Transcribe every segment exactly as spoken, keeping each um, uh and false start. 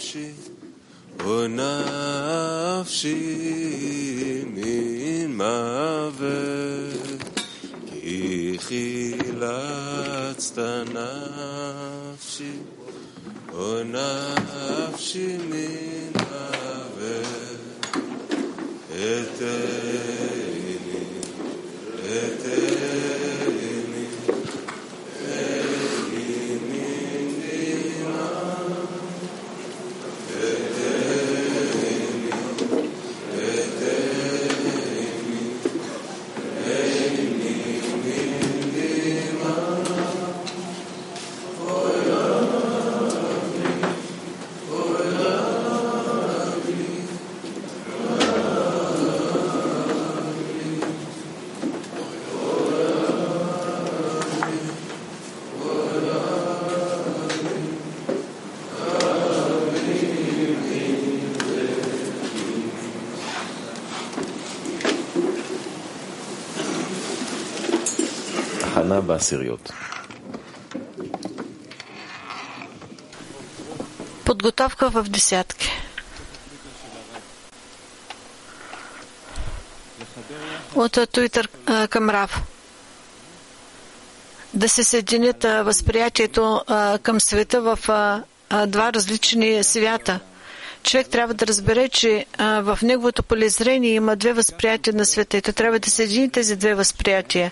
ונפשי מן מוות, כי חילצת נפשי, ונפשי מן מוות, אתני, אתני, אתני מן דינה, הכנה בעשיריות. Подготовка в десятки. От Туитър към Рав. Да се съединят възприятието към света в два различни свята. Човек трябва да разбере, че в неговото полезрение има две възприятия на света и то трябва да съедини тези две възприятия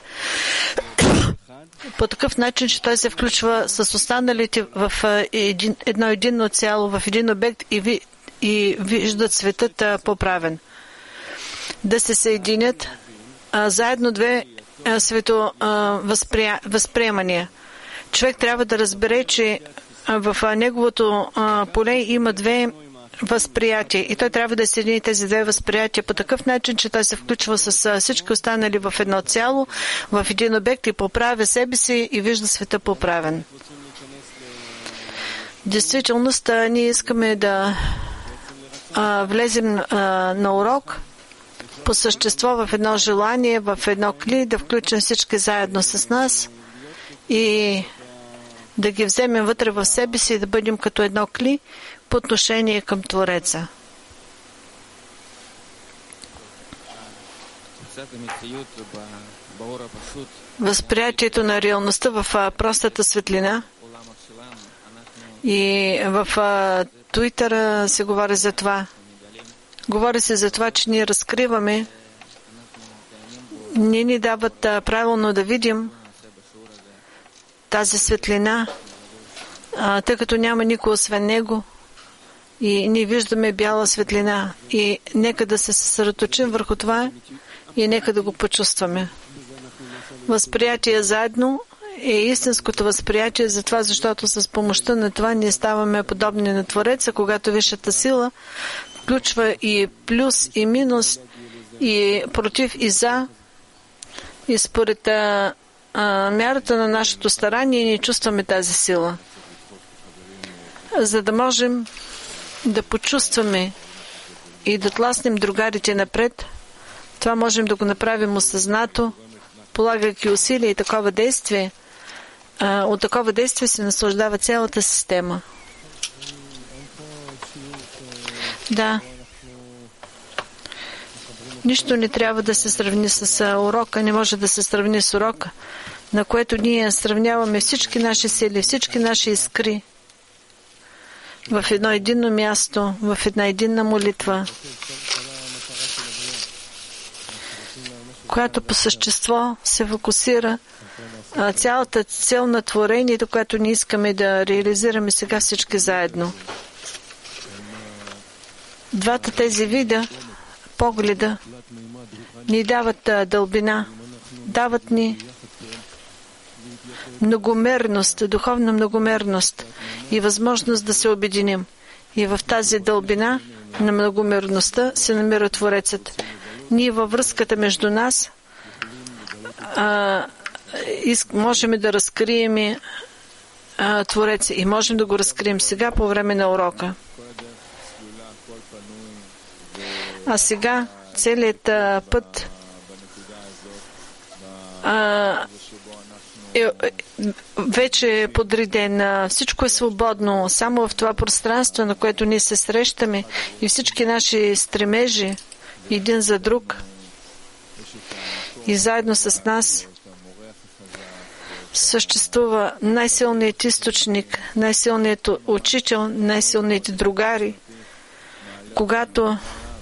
по такъв начин, че той се включва с останалите в един, едно единно цяло, в един обект и, ви, и виждат светът поправен. Да се съединят а, заедно две а, свето а, възприя, възприемания. Човек трябва да разбере, че а, в а, неговото а, поле има две възприятия и той трябва да съедини тези две възприятия по такъв начин, че той се включва с всички останали в едно цяло, в един обект и поправя себе си и вижда света поправен. В действителност, ние искаме да а, влезем а, на урок по същество в едно желание, в едно кли, да включим всички заедно с нас и да ги вземем вътре в себе си и да бъдем като едно кли по отношение към Твореца. Възприятието на реалността в простата светлина и в Туитъра се говори за това. Говори се за това, че ние разкриваме, ние ни дават правилно да видим тази светлина, тъй като няма никой освен него. И ние виждаме бяла светлина. И нека да се съсредоточим върху това и нека да го почувстваме. Възприятие заедно е истинското възприятие за това, защото с помощта на това ние ставаме подобни на Твореца, когато висшата сила включва и плюс, и минус, и против, и за. И според а, а, мярата на нашето старание ние чувстваме тази сила. За да можем да почувстваме и да тласнем другарите напред, това можем да го направим осъзнато, полагайки усилия и такова действие. А, от такова действие се наслаждава цялата система. Да. Нищо не трябва да се сравни с урока, не може да се сравни с урока, на което ние сравняваме всички наши сили, всички наши искри в едно единно място, в една единна молитва, която по същество се фокусира а, цялата цел на творението, което ние искаме да реализираме сега всички заедно. Двата тези вида погледа ни дават а, дълбина, дават ни многомерност, духовна многомерност и възможност да се обединим. И в тази дълбина на многомерността се намира Творецът. Ние във връзката между нас а, иск, можем да разкрием а, Твореца и можем да го разкрием сега по време на урока. А сега целият а, път а, е вече е подреден. Всичко е свободно. Само в това пространство, на което ние се срещаме, и всички наши стремежи един за друг и заедно с нас съществува най-силният източник, най-силният учител, най-силните другари. Когато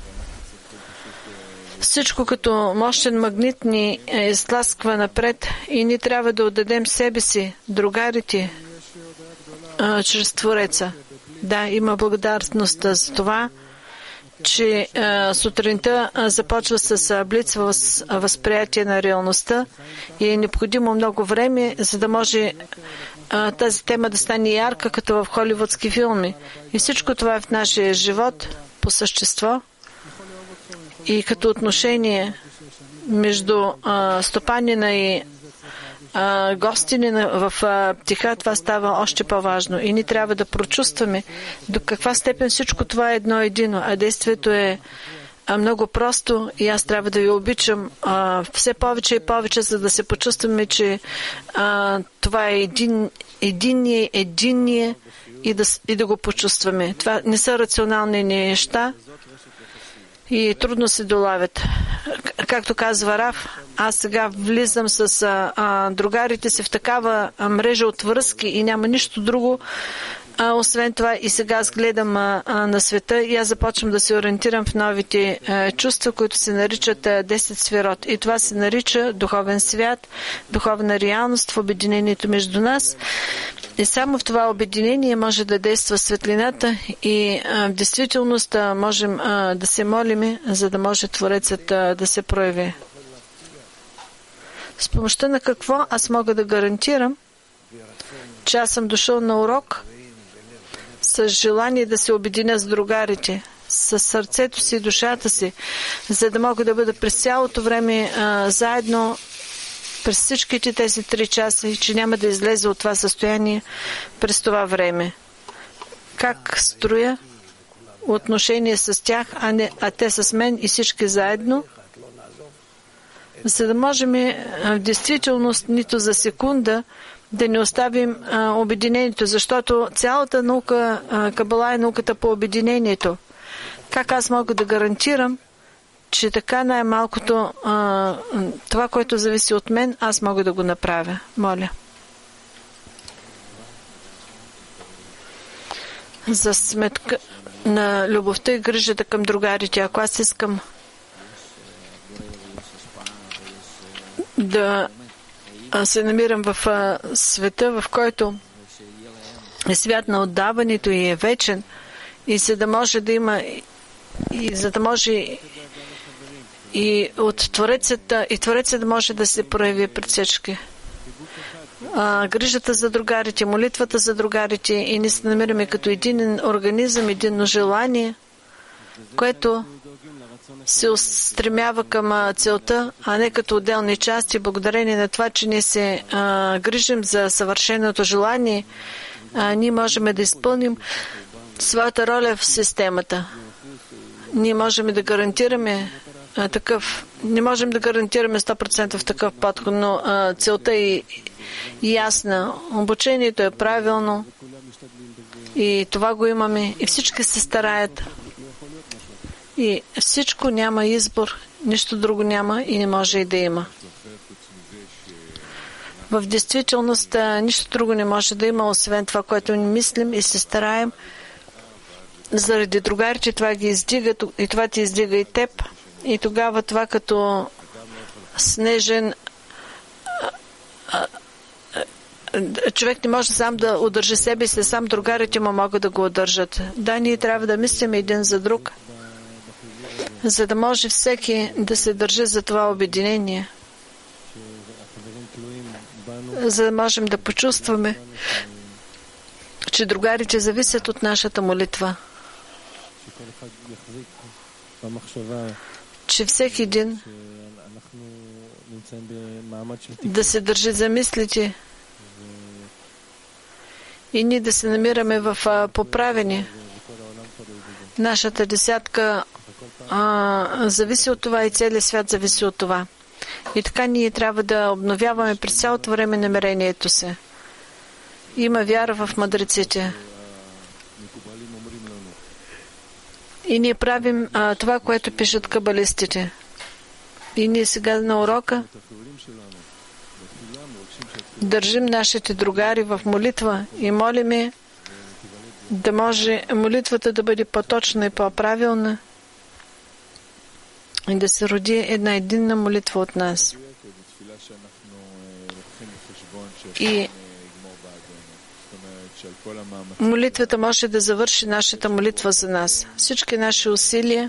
всичко като мощен магнит ни изтласква напред и ние трябва да отдадем себе си, другарите, а, чрез Твореца. Да, има благодарност за това, че а, сутринта а, започва с а, блиц въз, а, възприятие на реалността и е необходимо много време, за да може а, тази тема да стане ярка, като в холивудски филми. И всичко това е в нашия живот по същество и като отношение между а, стопанина и а, гостинина в а, птиха, това става още по-важно. И ние трябва да прочувстваме до каква степен всичко това е едно едино, а действието е а, много просто и аз трябва да ви обичам а, все повече и повече, за да се почувстваме, че а, това е един, единие, единие и да, и да го почувстваме. Това не са рационални неща и трудно се долавят. Както казва Раф, аз сега влизам с а, а, другарите си в такава а, мрежа от връзки и няма нищо друго, а, освен това и сега аз гледам а, а, на света и аз започвам да се ориентирам в новите а, чувства, които се наричат а, десет сферот. И това се нарича духовен свят, духовна реалност в обединението между нас. И само в това обединение може да действа светлината и а, в действителност а, можем а, да се молим, за да може Творецът а, да се прояви. С помощта на какво аз мога да гарантирам, че аз съм дошъл на урок с желание да се обединя с другарите, с сърцето си и душата си, за да мога да бъда през цялото време а, заедно през всичките тези три часа и че няма да излезе от това състояние през това време. Как строя отношение с тях, а, не, а те с мен и всички заедно, за да можем в действителност нито за секунда да не оставим а, обединението, защото цялата наука, а, Кабала е науката по обединението. Как аз мога да гарантирам, че така най-малкото а, това, което зависи от мен, аз мога да го направя. Моля. За сметка на любовта и грижата към другарите. Ако аз искам да се намирам в а, света, в който е свят на отдаването и е вечен, и за да може да има и за да може и от Творецата, и Творецът може да се прояви пред всички. А, грижата за другарите, молитвата за другарите и ние се намираме като един организъм, единно желание, което се устремява към целта, а не като отделни части. Благодарение на това, че ние се а, грижим за съвършеното желание, а, ние можем да изпълним своята роля в системата. Ние можем да гарантираме а, такъв, не можем да гарантираме сто процента в такъв подход, но а, целта е ясна. Обучението е правилно и това го имаме и всички се стараят. И всичко няма избор, нищо друго няма и не може и да има. В действителност нищо друго не може да има, освен това, което ни мислим и се стараем. Заради другарите това ги издига и това ти издига и теб. И тогава това като снежен човек не може сам да удържи себе си, сам другарите му могат да го удържат. Да, ние трябва да мислим един за друг, за да може всеки да се държи за това обединение, за да можем да почувстваме, че другарите зависят от нашата молитва, че всеки един да се държи за мислите и ние да се намираме в поправени. Нашата десятка а, зависи от това и целият свят зависи от това. И така ние трябва да обновяваме през цялото време намерението си. Има вяра в мъдреците. И ние правим а, това, което пишат кабалистите. И ние сега на урока държим нашите другари в молитва и молиме да може молитвата да бъде по-точна и по-правилна и да се роди една единна молитва от нас. И молитвата може да завърши нашата молитва за нас. Всички наши усилия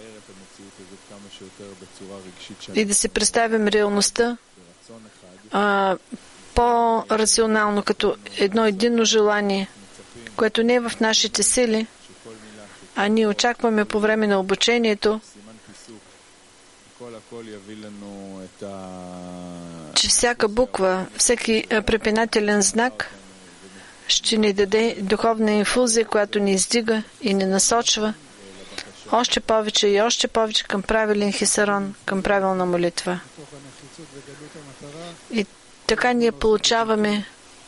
и да си представим реалността а, по-рационално, като едно единно желание, което не е в нашите сили, а ние очакваме по време на обучението, че всяка буква, всеки препинателен знак ще ни даде духовна инфузия, която ни издига и ни насочва още повече и още повече към правилен хисарон, към правилна молитва. И така ние получаваме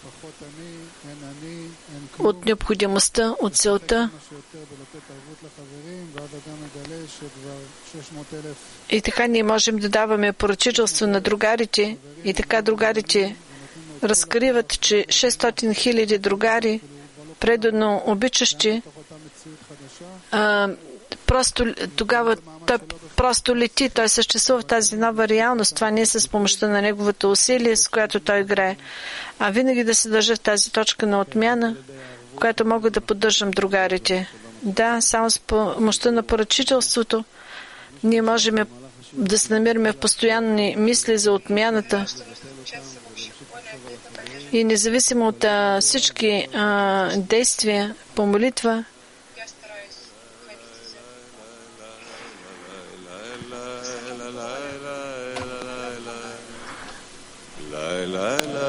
от необходимостта, от целта. И така ние можем да даваме поръчителство на другарите и така другарите разкриват, че шестстотин хиляди другари, предано обичащи, а, просто тогава той просто лети, той съществува в тази нова реалност. Това не е с помощта на неговото усилие, с което той играе, а винаги да се държа в тази точка на отмяна, която мога да поддържам другарите. Да, само с помощта на поръчителството ние можем да се намираме в постоянни мисли за отмяната. И независимо от а, всички а, действия по молитва, La la la